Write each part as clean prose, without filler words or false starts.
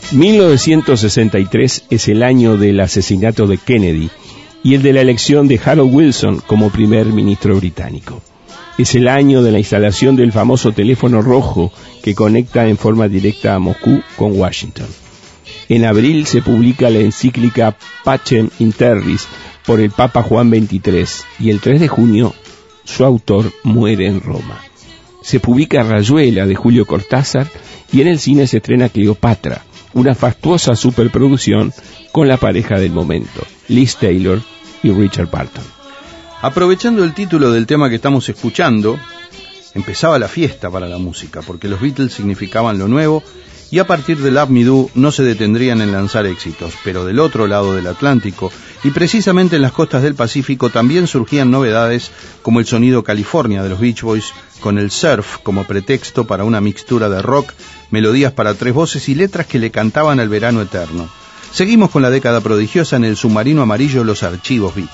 1963 es el año del asesinato de Kennedy y el de la elección de Harold Wilson como primer ministro británico. Es el año de la instalación del famoso teléfono rojo que conecta en forma directa a Moscú con Washington. En abril se publica la encíclica Pacem in Terris por el Papa Juan XXIII y el 3 de junio su autor muere en Roma. Se publica Rayuela de Julio Cortázar y en el cine se estrena Cleopatra, una fastuosa superproducción con la pareja del momento, Liz Taylor y Richard Burton. Aprovechando el título del tema que estamos escuchando, empezaba la fiesta para la música, porque los Beatles significaban lo nuevo y a partir de Love Me Do no se detendrían en lanzar éxitos, pero del otro lado del Atlántico y precisamente en las costas del Pacífico también surgían novedades como el sonido California de los Beach Boys con el surf como pretexto para una mixtura de rock, melodías para tres voces y letras que le cantaban al verano eterno. Seguimos con la década prodigiosa en el submarino amarillo Los Archivos Beat.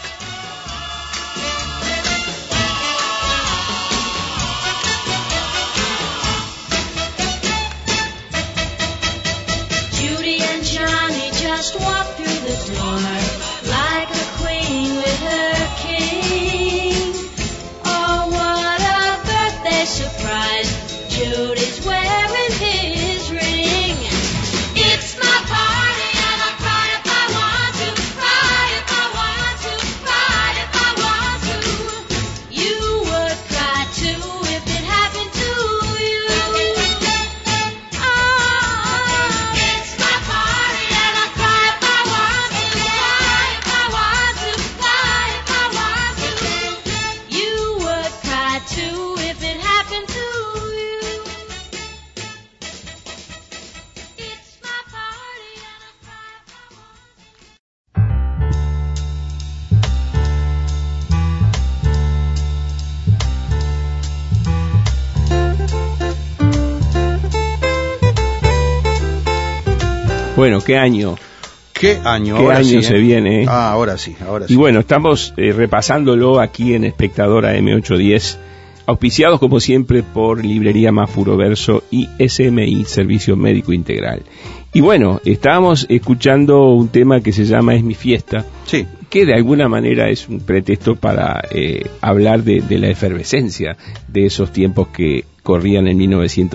Bueno, ¿qué año? ¿Qué año? ¿Qué año se viene? Ahora sí. Y bueno, estamos repasándolo aquí en Espectadora M810, auspiciados como siempre por Librería Mafuro Verso y SMI, Servicio Médico Integral. Y bueno, estábamos escuchando un tema que se llama Es mi fiesta, sí, que de alguna manera es un pretexto para hablar de la efervescencia de esos tiempos que corrían en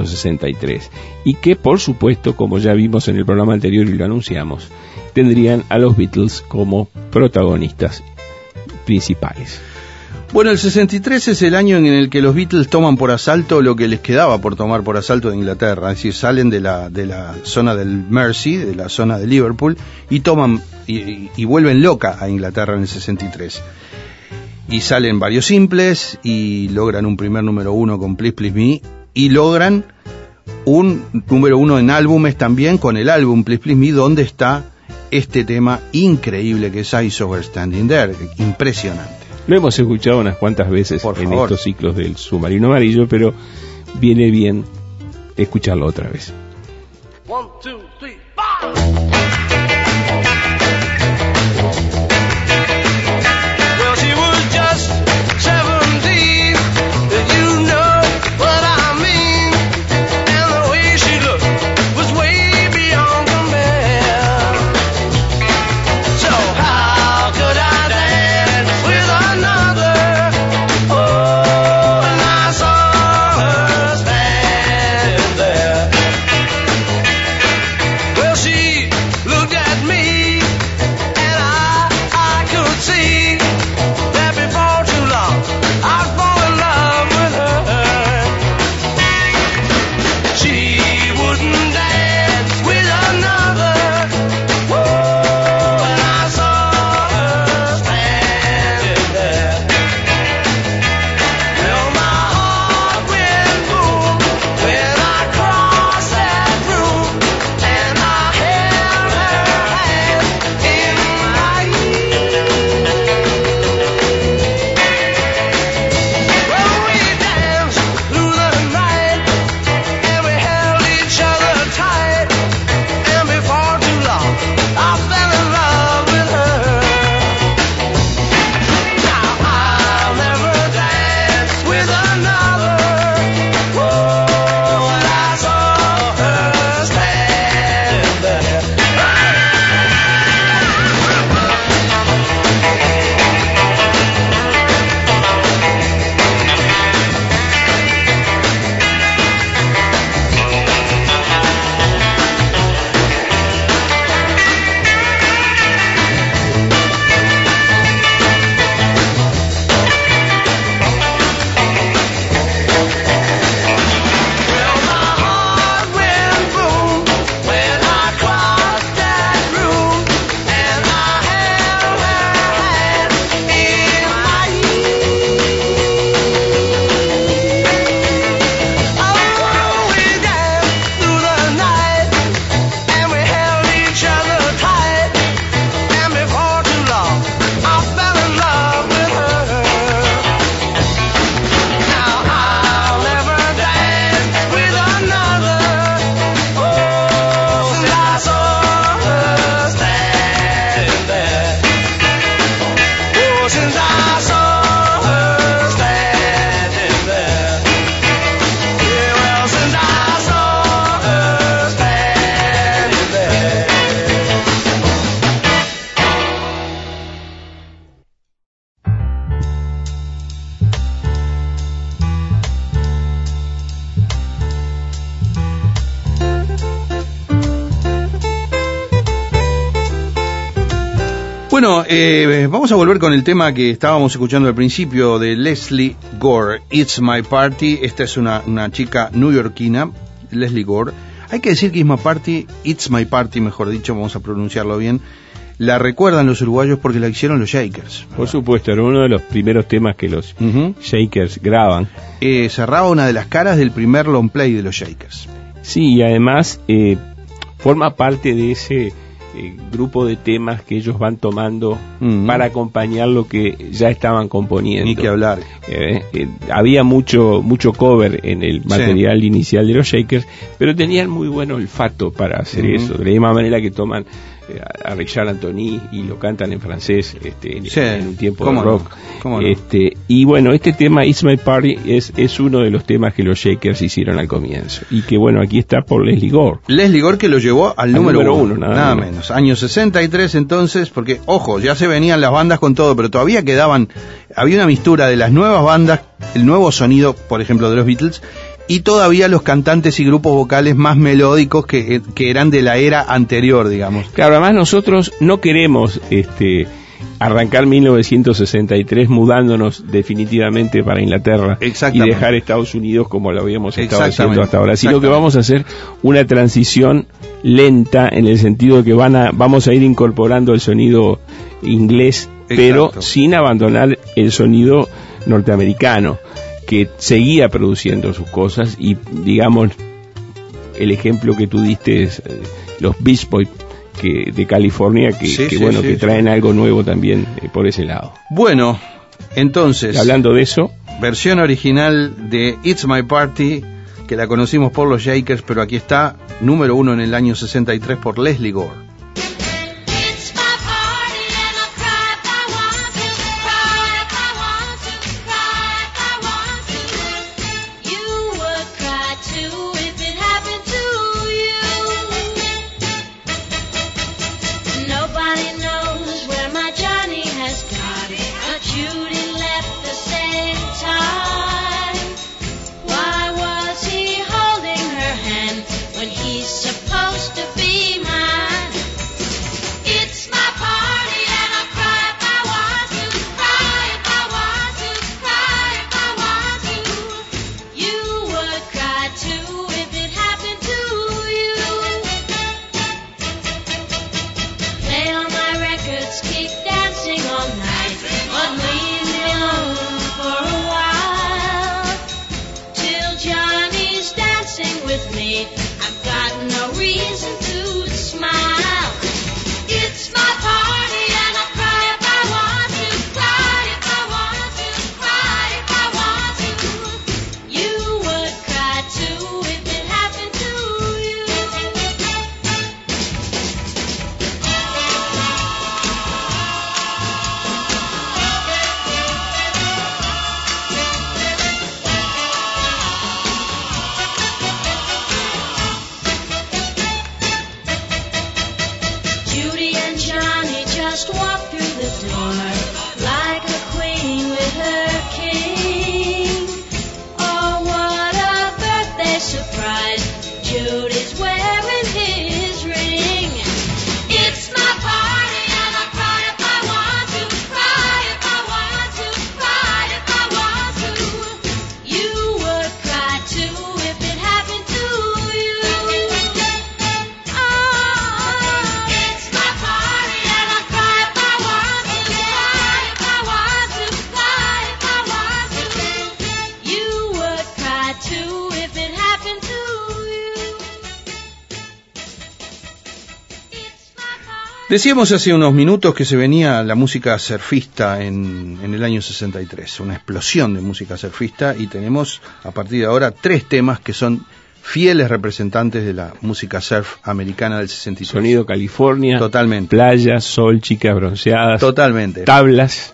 1963 y que, por supuesto, como ya vimos en el programa anterior y lo anunciamos, tendrían a los Beatles como protagonistas principales. Bueno, el 63 es el año en el que los Beatles toman por asalto lo que les quedaba por tomar por asalto de Inglaterra, es decir, salen de la zona del Mersey, de la zona de Liverpool, y toman y vuelven loca a Inglaterra en el 63. Y salen varios simples y logran un primer número 1 con Please Please Me y logran un número 1 en álbumes también con el álbum Please Please Me, donde está este tema increíble que es I Saw Her Standing There, impresionante. Lo hemos escuchado unas cuantas veces en estos ciclos del Submarino Amarillo, pero viene bien escucharlo otra vez. 1, 2, 3, 4. Looked at me and I Bueno, vamos a volver con el tema que estábamos escuchando al principio de Leslie Gore, It's My Party. Esta es una chica neoyorquina, Leslie Gore. Hay que decir que It's My Party, mejor dicho, vamos a pronunciarlo bien. La recuerdan los uruguayos porque la hicieron los Shakers. Por supuesto, era uno de los primeros temas que los Shakers graban. Cerraba una de las caras del primer long play de los Shakers. Sí, y además forma parte de ese grupo de temas que ellos van tomando para acompañar lo que ya estaban componiendo. Ni que hablar. Había mucho cover en el material inicial de los Shakers, pero tenían muy buen olfato para hacer eso, de la misma manera que toman a Richard Anthony y lo cantan en francés en un tiempo de rock. No? Y bueno, este tema It's My Party es uno de los temas que los Shakers hicieron al comienzo y que bueno, aquí está por Leslie Gore. Leslie Gore, que lo llevó al número uno, nada menos. Año 63 entonces, porque ojo, ya se venían las bandas con todo, pero todavía había una mistura de las nuevas bandas, el nuevo sonido, por ejemplo, de los Beatles, y todavía los cantantes y grupos vocales más melódicos que eran de la era anterior, digamos. Claro, además nosotros no queremos arrancar 1963 mudándonos definitivamente para Inglaterra y dejar Estados Unidos como lo habíamos estado haciendo hasta ahora, sino que vamos a hacer una transición lenta en el sentido de que vamos a ir incorporando el sonido inglés, pero sin abandonar el sonido norteamericano, que seguía produciendo sus cosas. Y digamos, el ejemplo que tú diste es los Beach Boys de California, que traen algo nuevo también por ese lado. Bueno, entonces, hablando de eso, versión original de It's My Party, que la conocimos por los Shakers, pero aquí está, número uno en el año 63 por Leslie Gore. Decíamos hace unos minutos que se venía la música surfista en el año 63, una explosión de música surfista, y tenemos a partir de ahora 3 temas que son fieles representantes de la música surf americana del 63. Sonido California, totalmente. Playa, sol, chicas bronceadas, totalmente. Tablas.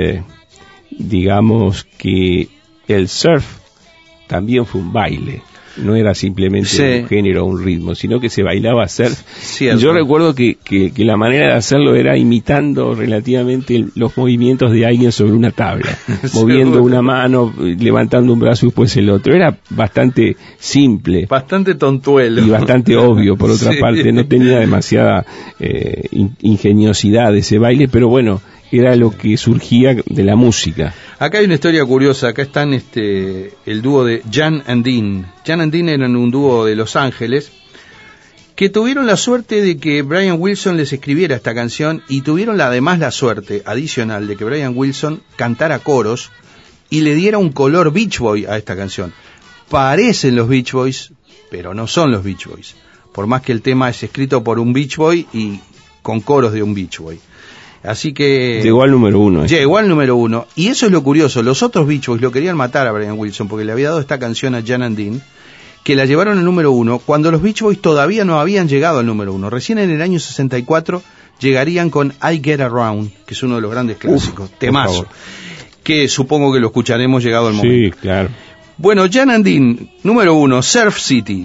Digamos que el surf también fue un baile. no era simplemente Sí. un género o un ritmo, sino que se bailaba surf. Cierto. Y yo recuerdo que la manera de hacerlo era imitando relativamente los movimientos de alguien sobre una tabla, moviendo Seguro. una mano, levantando un brazo y después el otro. Era bastante simple. Bastante tontuelo. Y bastante obvio, por otra Sí. parte, no tenía demasiada ingeniosidad ese baile, pero bueno, era lo que surgía de la música. Acá hay una historia curiosa, acá están el dúo de Jan and Dean. Jan and Dean eran un dúo de Los Ángeles que tuvieron la suerte de que Brian Wilson les escribiera esta canción y tuvieron además la suerte adicional de que Brian Wilson cantara coros y le diera un color Beach Boy a esta canción. Parecen los Beach Boys, pero no son los Beach Boys, por más que el tema es escrito por un Beach Boy y con coros de un Beach Boy. Así que Llegó al número 1. llegó al número 1, y eso es lo curioso. Los otros Beach Boys lo querían matar a Brian Wilson porque le había dado esta canción a Jan and Dean, que la llevaron al número 1 cuando los Beach Boys todavía no habían llegado al número 1. Recién en el año 64 llegarían con I Get Around, que es uno de los grandes clásicos, temazo, favor. que supongo que lo escucharemos llegado el momento. Sí, claro. Bueno, Jan and Dean, número 1, Surf City.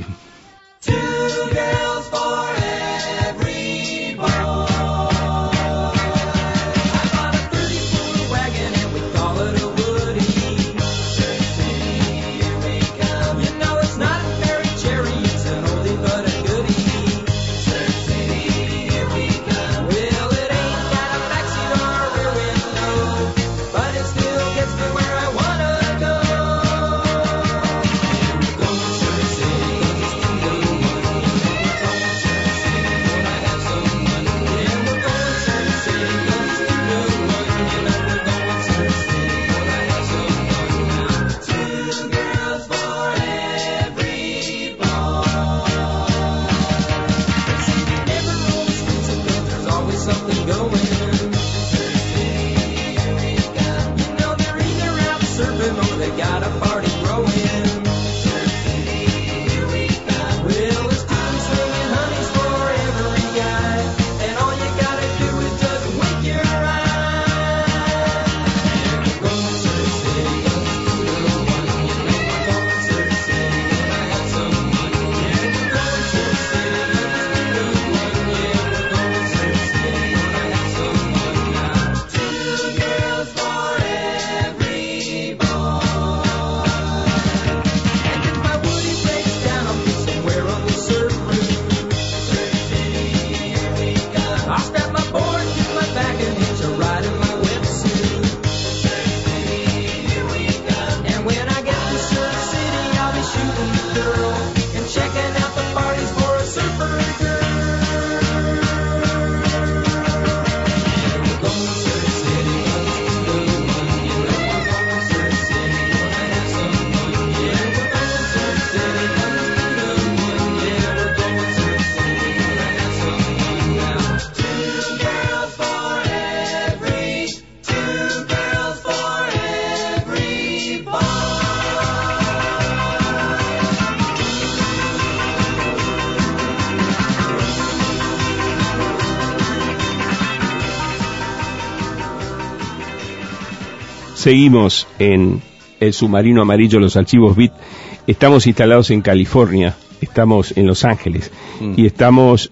Seguimos en el submarino amarillo, los archivos Beat. Estamos instalados en California, estamos en Los Ángeles y estamos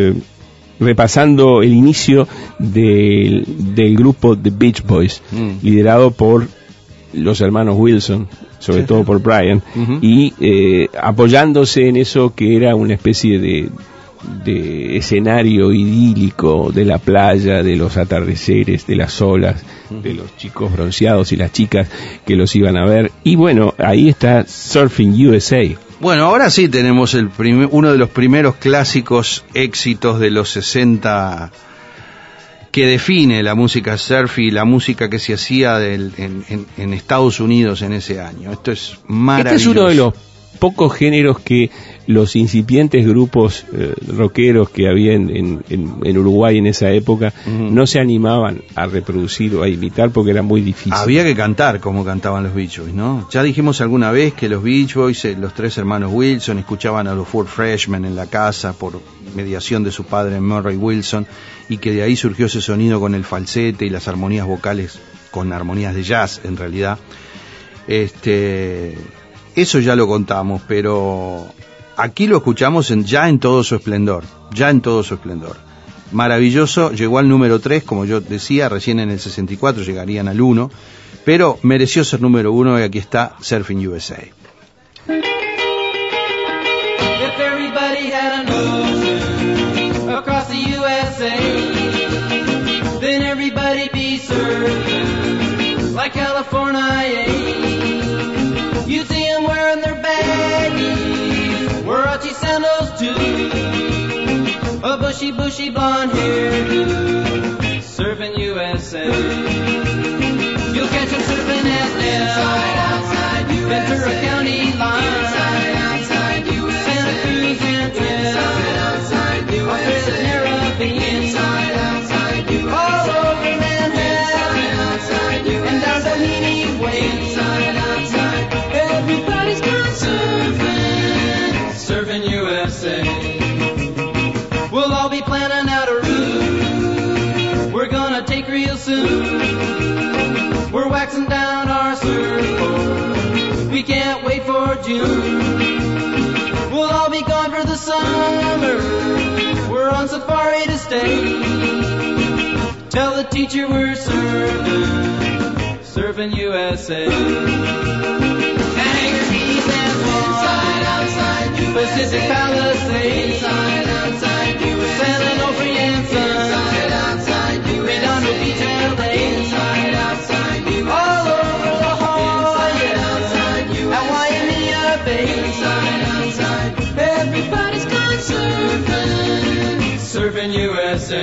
repasando el inicio del grupo The Beach Boys, liderado por los hermanos Wilson, sobre todo por Brian, y apoyándose en eso que era una especie de escenario idílico de la playa, de los atardeceres, de las olas, de los chicos bronceados y las chicas que los iban a ver. Y bueno, ahí está Surfing USA. Bueno, ahora sí tenemos uno de los primeros clásicos éxitos de los 60 que define la música surf y la música que se hacía en Estados Unidos en ese año. Esto es maravilloso. Este es uno de los pocos géneros que los incipientes grupos rockeros que había en Uruguay en esa época no se animaban a reproducir o a imitar porque era muy difícil. Había que cantar como cantaban los Beach Boys, ¿no? Ya dijimos alguna vez que los Beach Boys, los tres hermanos Wilson, escuchaban a los Four Freshmen en la casa por mediación de su padre Murray Wilson, y que de ahí surgió ese sonido con el falsete y las armonías vocales con armonías de jazz en realidad. eso ya lo contamos, pero aquí lo escuchamos ya en todo su esplendor, Maravilloso, llegó al número 3, como yo decía, recién en el 64 llegarían al 1, pero mereció ser número 1 y aquí está Surfing USA. If everybody had an ocean across the USA, then everybody'd be surfing like California. You see them wearing their baggies, Warachi sandals too, a bushy blonde hairdo, surfing USA. You'll catch them surfing at Ventura County line, Santa Cruz and Australia's Caribbean, all over Manhattan and down Doheny Way. Everybody's gone surfing USA. We'll all be planning out a route we're gonna take real soon. We're waxing down our surfboard, we can't wait for June. We'll all be gone for the summer, we're on safari to stay. Tell the teacher we're surfing USA. Hangar Keys and Swan, Pacific Palisades, San Onofre and Sun, Redondo Beach, LA, all over La Jolla, at Waimea Bay. Everybody's gone surfing USA.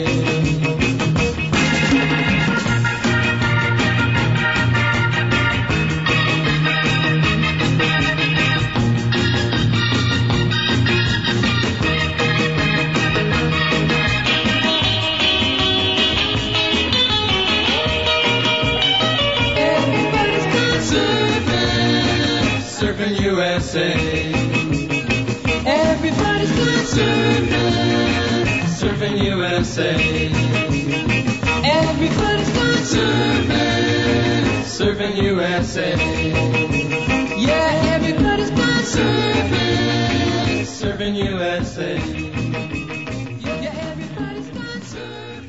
Surfing USA. Everybody's gone surfing USA. Everybody's gone surfing USA. Yeah, everybody's gone surfing USA. Yeah, everybody's gone surfing.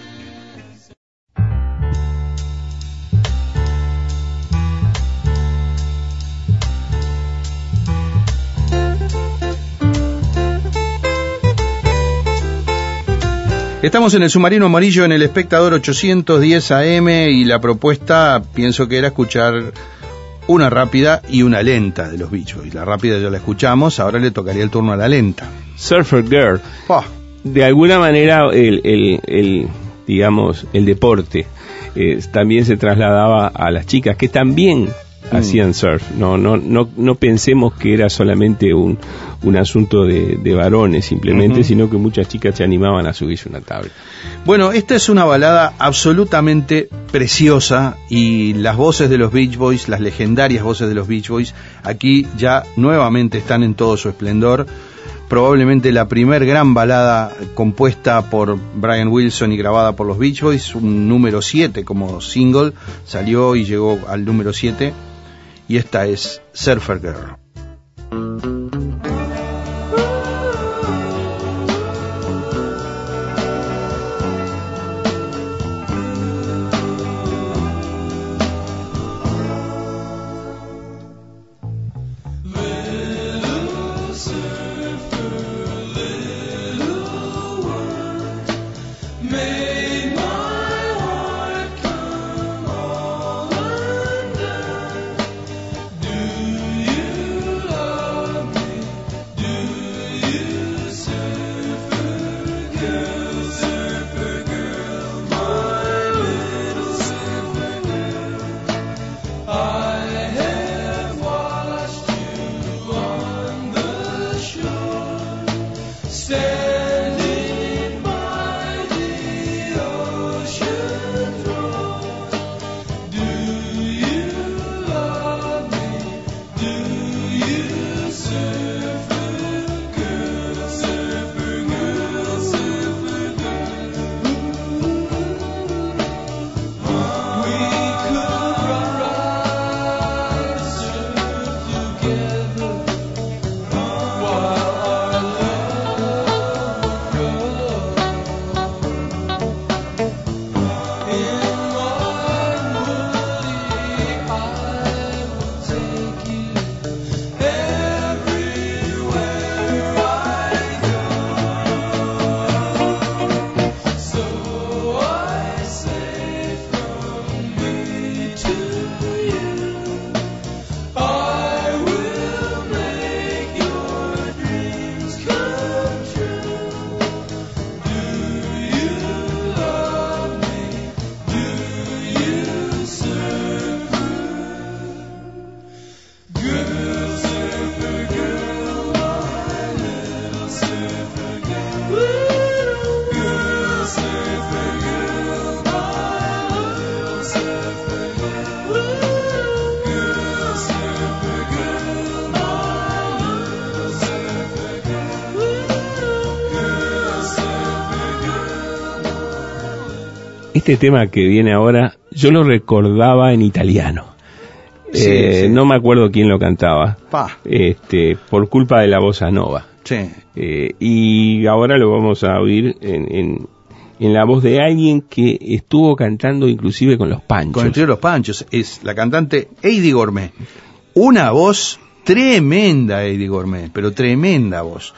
Estamos en el Submarino Amarillo en el Espectador 810 AM y la propuesta pienso que era escuchar una rápida y una lenta de los Beach Boys. La rápida ya la escuchamos, ahora le tocaría el turno a la lenta. Surfer Girl. Oh. De alguna manera digamos, el deporte también se trasladaba a las chicas que también hacían surf. No pensemos que era solamente un asunto de varones simplemente, sino que muchas chicas se animaban a subirse una tabla. Bueno, esta es una balada absolutamente preciosa y las voces de los Beach Boys, las legendarias voces de los Beach Boys, aquí ya nuevamente están en todo su esplendor. Probablemente la primer gran balada compuesta por Brian Wilson y grabada por los Beach Boys, un número 7 como single, salió y llegó al número 7, y esta es Surfer Girl. Do you love este tema que viene ahora, yo lo recordaba en italiano. Sí. No me acuerdo quién lo cantaba. Pa. Por culpa de la bossa nova. Sí. Y ahora lo vamos a oír en la voz de alguien que estuvo cantando inclusive con los Panchos. Con el trío Los Panchos. Es la cantante Eydie Gormé. Una voz tremenda, Eydie Gormé, pero tremenda voz.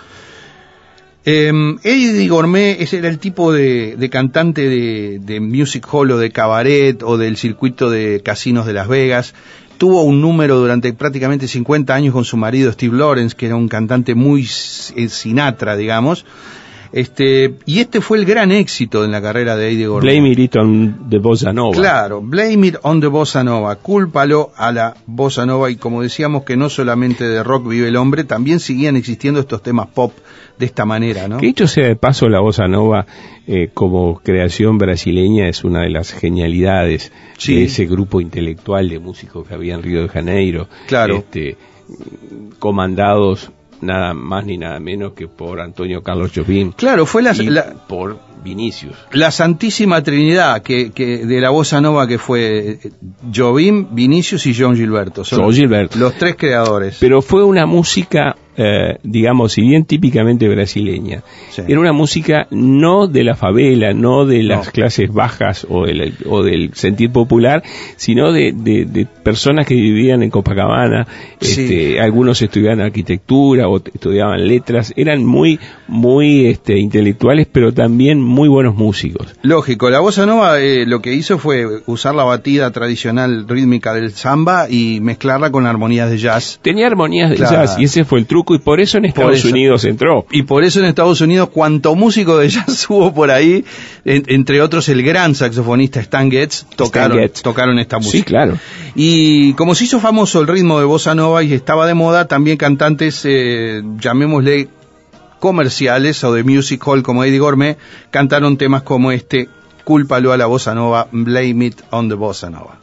Eydie Gormé era el tipo de cantante de music hall o de cabaret o del circuito de casinos de Las Vegas. Tuvo un número durante prácticamente 50 años con su marido Steve Lawrence, que era un cantante muy Sinatra, digamos. Y fue el gran éxito en la carrera de Eydie Gormé. Blame It on the Bossa Nova. Claro, Blame It on the Bossa Nova. Cúlpalo a la Bossa Nova. Y como decíamos que no solamente de rock vive el hombre, también seguían existiendo estos temas pop de esta manera, ¿no? Que dicho sea de paso, la Bossa Nova como creación brasileña es una de las genialidades de ese grupo intelectual de músicos que había en Río de Janeiro. Claro. Comandados nada más ni nada menos que por Antonio Carlos Jobim. Claro, fue por Vinicius. La Santísima Trinidad que de la Bossa Nova, que fue Jobim, Vinicius y John Gilberto. Son los tres creadores. Pero fue una música, digamos, si bien típicamente brasileña, sí, era una música no de la favela, no de las clases bajas o del sentir popular, sino de personas que vivían en Copacabana. Sí. Algunos estudiaban arquitectura o estudiaban letras, eran muy intelectuales, pero también muy buenos músicos. Lógico, la Bossa Nova lo que hizo fue usar la batida tradicional rítmica del samba y mezclarla con armonías de jazz. Tenía armonías de jazz y ese fue el truco, y por eso en Estados Unidos entró. Y por eso en Estados Unidos cuanto músico de jazz hubo por ahí, entre otros el gran saxofonista Stan Getz, tocaron esta música. Sí, claro. Y como se hizo famoso el ritmo de Bossa Nova y estaba de moda, también cantantes, llamémosle comerciales o de music hall como Eydie Gormé, cantaron temas como Cúlpalo a la Bossa Nova, Blame It on the Bossa Nova.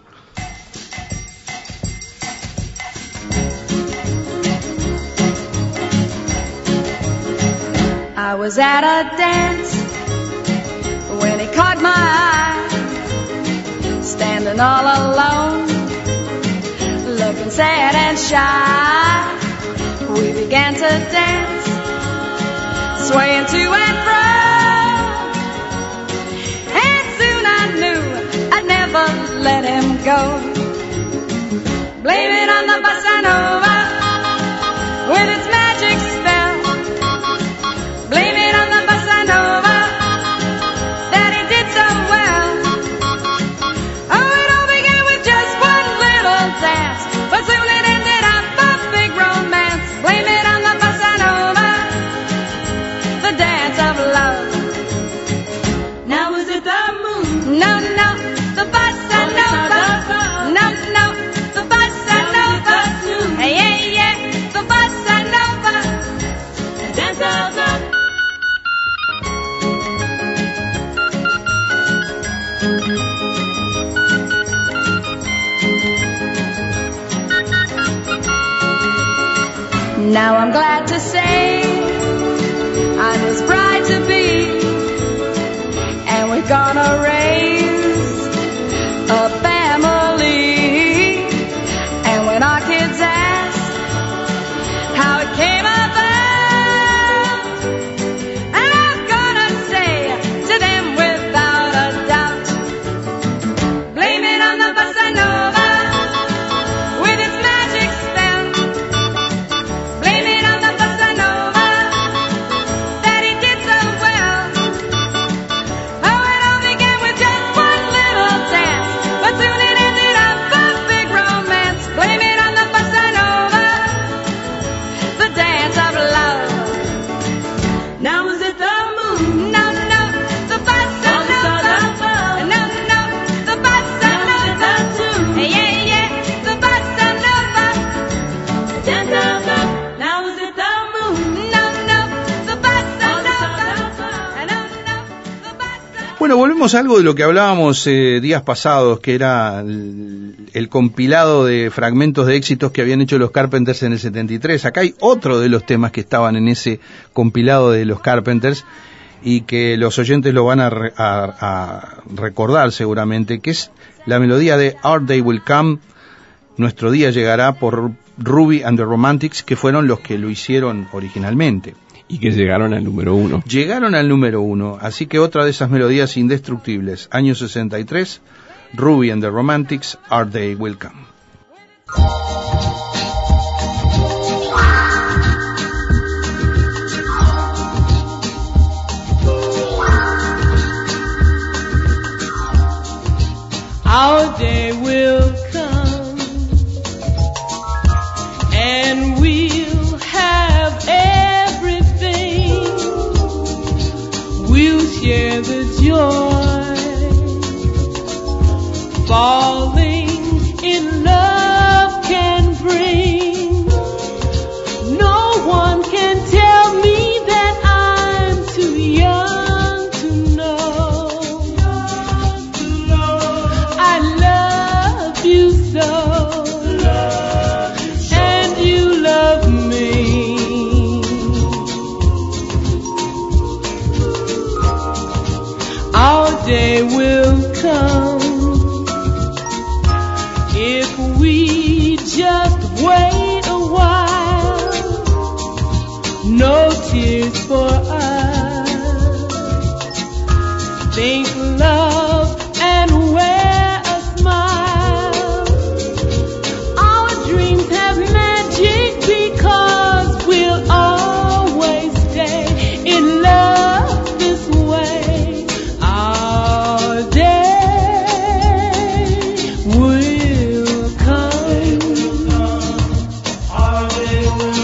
I was at a dance when he caught my eye, standing all alone, looking sad and shy. We began to dance, swaying to and fro, and soon I knew I'd never let him go. Blame it on the Bossa Nova with its magic spell. Blame it on the Bossa Nova that he did so well. Oh, it all began with just one little dance, but soon it ended up a big romance. Blame it on the Bossa Nova, the dance of love. Now was it the moon? No, the Bossa Nova. No, the Bossa Nova. Yeah, the Bossa Nova, the dance of love. Now I'm glad to say I'm his bride-to-be, and we're gonna raise a family. And when our kids ask how it came about, and I'm gonna say to them without a doubt, blame it on the Bossa Nova with its magic spell. Blame it on the Bossa Nova that he did so well. Oh, it all began with just one little dance, but soon it ended up a big romance. Blame it on the Bossa Nova, the dance of love. Now was it the moon? No, the Bossa Nova. No, the Bossa Nova. Yeah, the Bossa Nova, the dance of love. Now was it the moon? No, the Bossa Nova. No, the Bossa. Bueno, volvemos a algo de lo que hablábamos días pasados, que era el compilado de fragmentos de éxitos que habían hecho los Carpenters en el 73. Acá hay otro de los temas que estaban en ese compilado de los Carpenters, y que los oyentes lo van a recordar seguramente, que es la melodía de Our Day Will Come, Nuestro Día Llegará, por Ruby and the Romantics, que fueron los que lo hicieron originalmente. Y que llegaron al número 1. Llegaron al número 1, así que otra de esas melodías indestructibles. Año 63, Ruby and the Romantics, Our Day Will Come. Our day will come, and we'll have everything. We'll share the joy, falling in love can bring. No one can tell me that I'm too young to know. I love you so, and you love me. Our day will come if we just wait a while. No tears for us. Think love and wear a smile. Our dreams have magic because we'll always stay in love this way. Our day will come. Our day will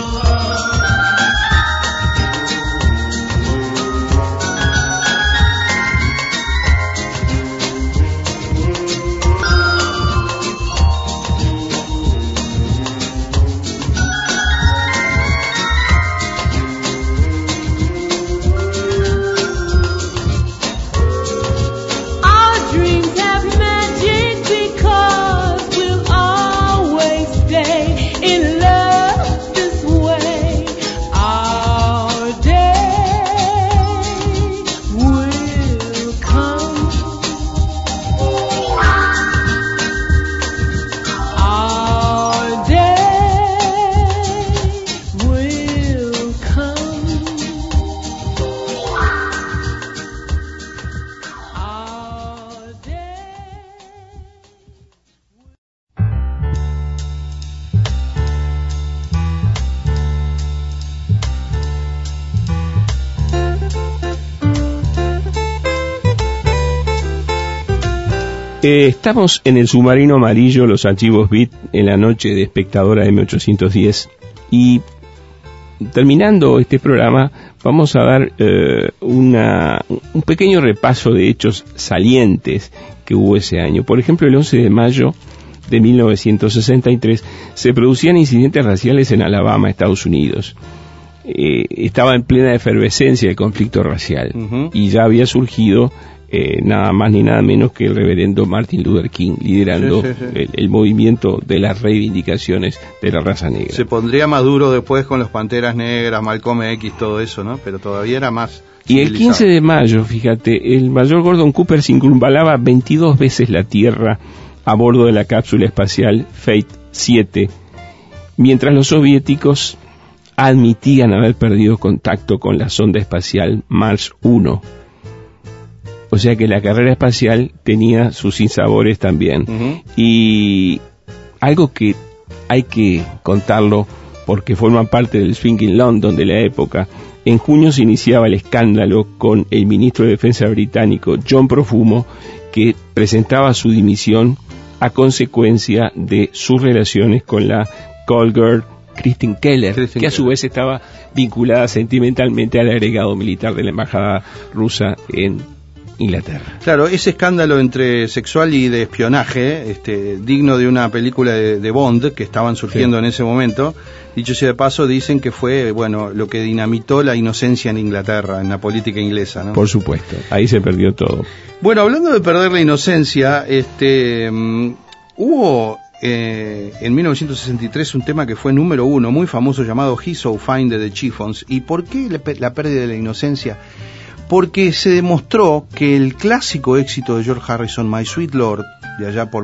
Our dreams have magic because we'll always stay in love this way. Our day will come. Our day will come. Our day. Estamos en el submarino amarillo, los archivos Beat, en la noche de Espectadora M810, y terminando este programa vamos a dar un pequeño repaso de hechos salientes que hubo ese año. Por ejemplo, el 11 de mayo de 1963 se producían incidentes raciales en Alabama, Estados Unidos. Estaba en plena efervescencia el conflicto racial, y ya había surgido nada más ni nada menos que el reverendo Martin Luther King liderando el movimiento de las reivindicaciones de la raza negra. Se pondría más duro después con los Panteras Negras, Malcolm X, todo eso, ¿no? Pero todavía era más Y el 15 de mayo, fíjate, el mayor Gordon Cooper circunvalaba 22 veces la Tierra a bordo de la cápsula espacial Fate 7, mientras los soviéticos admitían haber perdido contacto con la sonda espacial Mars 1. O sea que la carrera espacial tenía sus sinsabores también. Y algo que hay que contarlo porque forma parte del Swinging London de la época. En junio se iniciaba el escándalo con el ministro de Defensa británico John Profumo, que presentaba su dimisión a consecuencia de sus relaciones con la call girl Christine Keller, que a su vez estaba vinculada sentimentalmente al agregado militar de la embajada rusa en Inglaterra. Claro, ese escándalo entre sexual y de espionaje, digno de una película de Bond que estaban surgiendo en ese momento. Dicho sea de paso, dicen que fue, bueno, lo que dinamitó la inocencia en Inglaterra, en la política inglesa, ¿no? Por supuesto, ahí se perdió todo. Bueno, hablando de perder la inocencia, hubo en 1963 un tema que fue número 1, muy famoso, llamado He's So Fine de The Chiffons. ¿Y por qué la pérdida de la inocencia? porque se demostró que el clásico éxito de George Harrison, My Sweet Lord, de allá por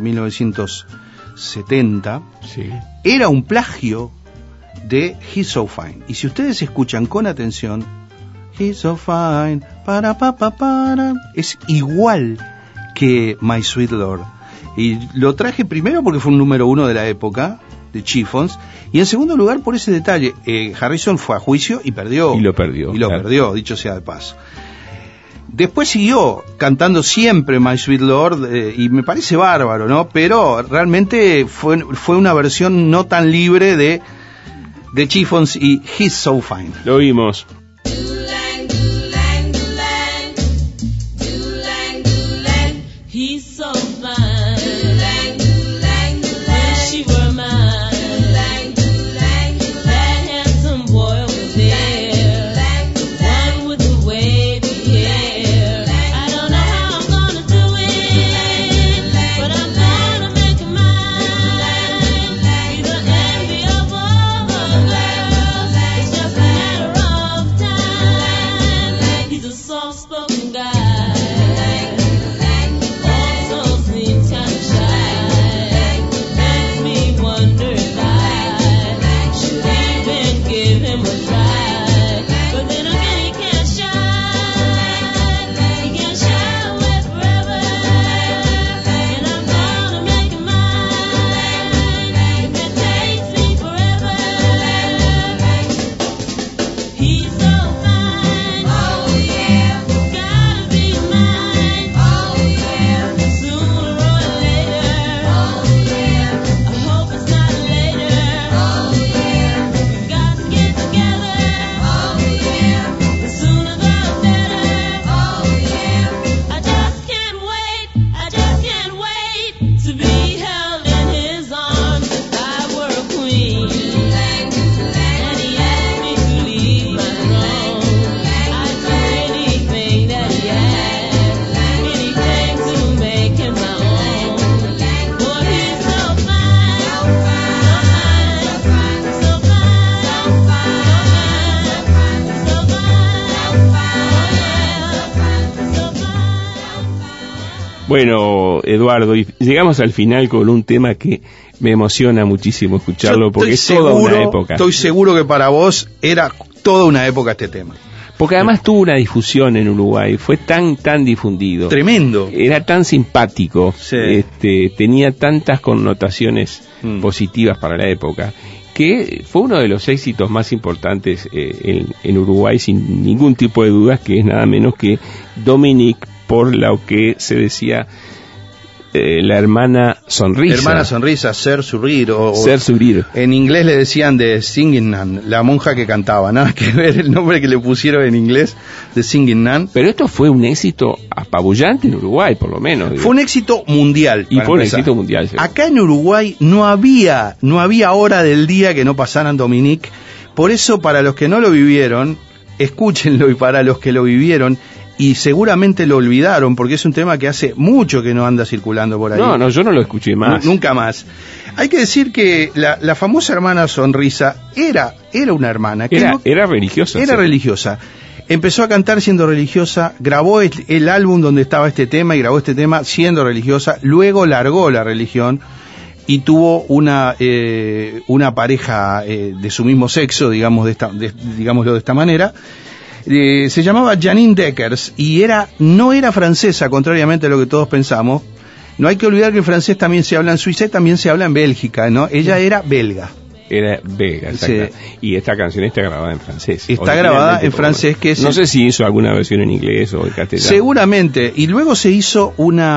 1970, Sí. era un plagio de He's So Fine. Y si ustedes escuchan con atención, He's So Fine, para, es igual que My Sweet Lord. Y lo traje primero porque fue un número 1 de la época, de Chiffons, y en segundo lugar por ese detalle. Harrison fue a juicio y perdió. Y lo perdió, Y lo claro. perdió, dicho sea de paso. Después siguió cantando siempre My Sweet Lord, y me parece bárbaro, ¿no? Pero realmente fue una versión no tan libre de Chiffons y He's So Fine. Lo oímos. He's so fine. Wish she were mine. That handsome boy was there. One with the wavy hair. I don't know how I'm gonna do it, but I'm gonna make it mine. He's the envy of all the girls. It's just a matter of time. He's a soft-spoken guy. Bueno, Eduardo, y llegamos al final con un tema que me emociona muchísimo escucharlo, porque es toda una época. Estoy seguro que para vos era toda una época este tema. Porque además tuvo una difusión en Uruguay, fue tan difundido. Tremendo. Era tan simpático, Sí. tenía tantas connotaciones positivas para la época, que fue uno de los éxitos más importantes en Uruguay, sin ningún tipo de dudas, que es nada menos que Dominique, por lo que se decía la hermana sonrisa. Hermana sonrisa, Ser Sourire, Ser Sourire. En inglés le decían de Singing Nun, la monja que cantaba, nada que ver el nombre que le pusieron en inglés de Singing Nun. Pero esto fue un éxito apabullante en Uruguay, por lo menos. Digo. Fue un éxito mundial. Y para fue un empezar. éxito mundial. Sí. Acá en Uruguay no había hora del día que no pasaran Dominique. Por eso, para los que no lo vivieron, escúchenlo, y para los que lo vivieron, y seguramente lo olvidaron, porque es un tema que hace mucho que no anda circulando por ahí. No, yo no lo escuché más. Nunca más. Hay que decir que la famosa hermana sonrisa era una hermana. Que Era religiosa. Era sí. religiosa. Empezó a cantar siendo religiosa, grabó el álbum donde estaba este tema y grabó este tema siendo religiosa, luego largó la religión y tuvo una pareja de su mismo sexo, digámoslo de esta manera. Se llamaba Janine Deckers y no era francesa, contrariamente a lo que todos pensamos. No hay que olvidar que el francés también se habla en Suiza y también se habla en Bélgica, ¿no? Ella era belga. Era belga, exacto. Sí. Y esta canción está grabada en francés. Está grabada en francés, que es... No sé si hizo alguna versión en inglés o en castellano. Seguramente. Y luego se hizo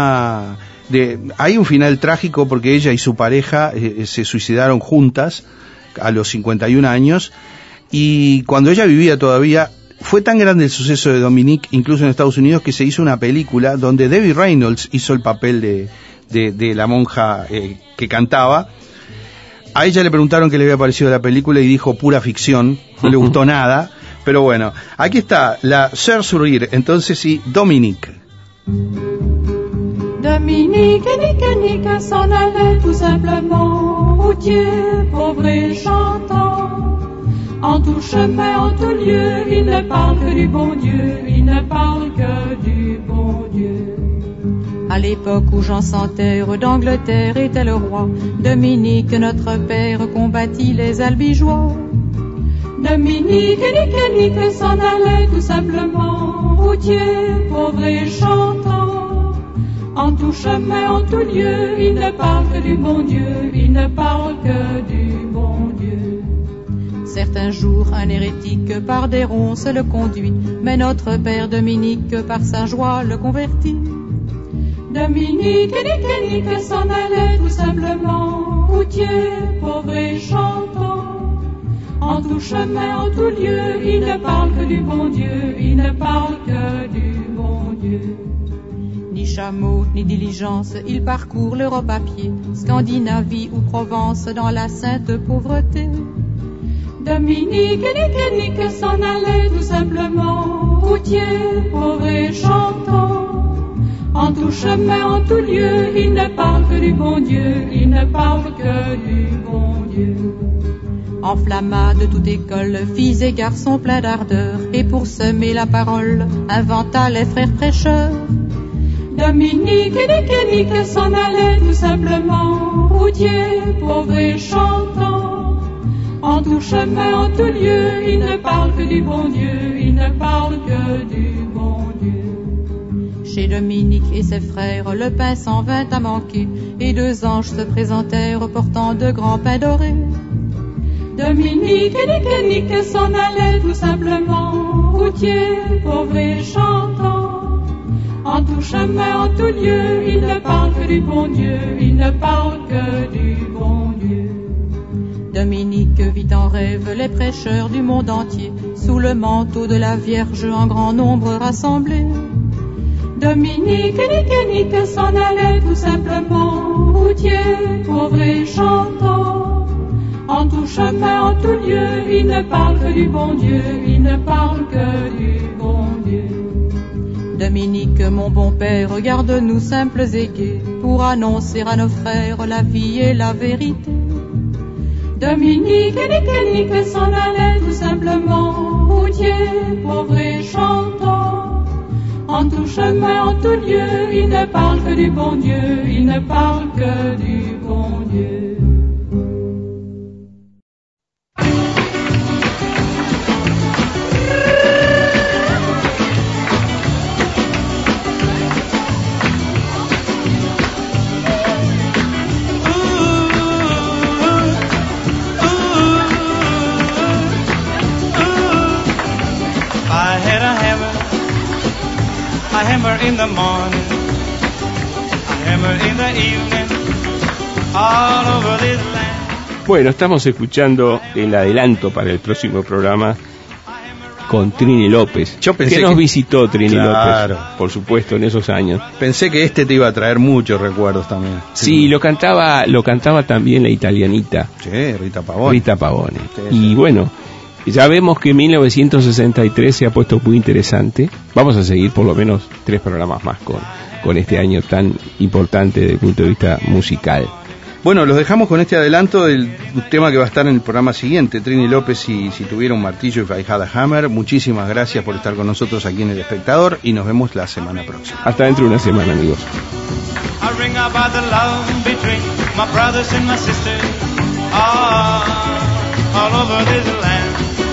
hay un final trágico porque ella y su pareja se suicidaron juntas a los 51 años. Y cuando ella vivía todavía, fue tan grande el suceso de Dominique, incluso en Estados Unidos, que se hizo una película donde Debbie Reynolds hizo el papel de la monja que cantaba. A ella le preguntaron qué le había parecido la película y dijo pura ficción, no le gustó nada. Pero bueno, aquí está la Ser Sourire, entonces sí, Dominique. Dominique, Nique, s'en allait tout simplement, routier, pauvre et chantant. En tout chemin, en tout lieu, il ne parle que du bon Dieu, il ne parle À l'époque où Jean sans terre d'Angleterre était le roi, Dominique, notre père, combattit les albigeois. Dominique, nique, s'en allait tout simplement, routier, pauvre et chantant. En tout chemin, en tout lieu, il ne parle que du bon Dieu, il ne parle que du bon Dieu. Certains jours, un hérétique par des ronces le conduit, mais notre père Dominique par sa joie le convertit. Dominique, nique, s'en allait tout simplement, routier, pauvre et chantant. En tout chemin, en tout lieu, il ne parle que du bon Dieu, il ne parle que du bon Dieu. Ni chameau, ni diligence, il parcourt l'Europe à pied, Scandinavie ou Provence dans la sainte pauvreté. Dominique, nique, s'en allait tout simplement, routier, pauvre et chantant. En tout chemin, en tout lieu, il ne parle que du bon Dieu, il ne parle que du bon Dieu. Enflamma de toute école, filles et garçons pleins d'ardeur, et pour semer la parole, inventa les frères prêcheurs. Dominique, nique, s'en allait tout simplement, routier, pauvre et chantant. En tout chemin, en tout lieu, il ne parle que du bon Dieu, il ne parle que du bon Dieu. Chez Dominique et ses frères, le pain s'en vint à manquer, et 2 anges se présentèrent portant de grands pains dorés. Dominique, nique, s'en allait tout simplement, routier, pauvre et chantant. En tout chemin, en tout lieu, il ne parle que du bon Dieu, il ne parle que du bon Dieu. Dominique vit en rêve les prêcheurs du monde entier, sous le manteau de la Vierge en grand nombre rassemblés. Dominique, nique, s'en allait tout simplement, routier, pauvre et chantant. En tout chemin, en tout lieu, il ne parle que du bon Dieu, il ne parle que du bon Dieu. Dominique, mon bon père, regarde-nous simples et gais, pour annoncer à nos frères la vie et la vérité. Dominique, nique, s'en allait tout simplement, routier, pauvre et chantant. En tout chemin, en tout lieu, il ne parle que du bon Dieu, il ne parle que du bon Dieu. I hammer in the morning, I hammer in the evening, all over this land. Bueno, estamos escuchando el adelanto para el próximo programa con Trini López. Yo pensé que nos que... visitó Trini Claro. López, por supuesto, en esos años. Pensé que este te iba a traer muchos recuerdos también. Sí, lo cantaba también la italianita Sí, Rita Pavone. Rita Pavone. Sí, Y sí. bueno, ya vemos que 1963 se ha puesto muy interesante. Vamos a seguir por lo menos 3 programas más con este año tan importante desde el punto de vista musical. Bueno, los dejamos con este adelanto del tema que va a estar en el programa siguiente. Trini López, si tuviera un martillo, If I Had a Hammer. Muchísimas gracias por estar con nosotros aquí en El Espectador y nos vemos la semana próxima. Hasta dentro de una semana, amigos. I ring about the love between my brothers and my sisters, all over this land.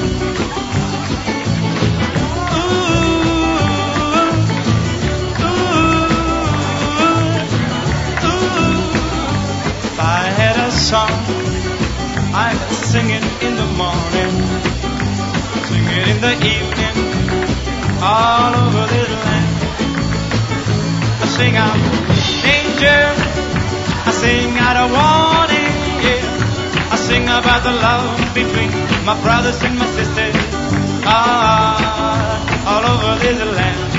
If I had a song, I'd sing it in the morning, sing it in the evening, all over this land. I sing out danger, I sing out a warning, yeah. I sing about the love between my brothers and my sisters, all over this land.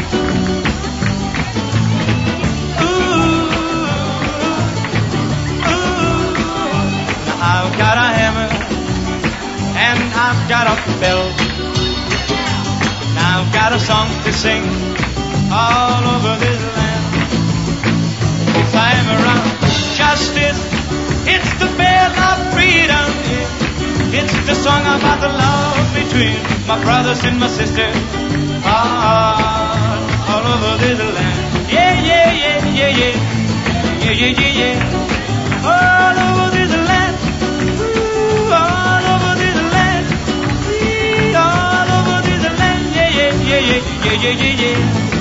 I've got a hammer and I've got a bell. Now I've got a song to sing all over this land. If I'm around justice, it's the bell of freedom. Yeah. It's the song about the love between my brothers and my sisters all over this land. Yeah, yeah, yeah, yeah, yeah. yeah, yeah, yeah. All over this land, all over this land, all over this land, yeah, yeah, yeah, yeah, yeah, yeah, yeah.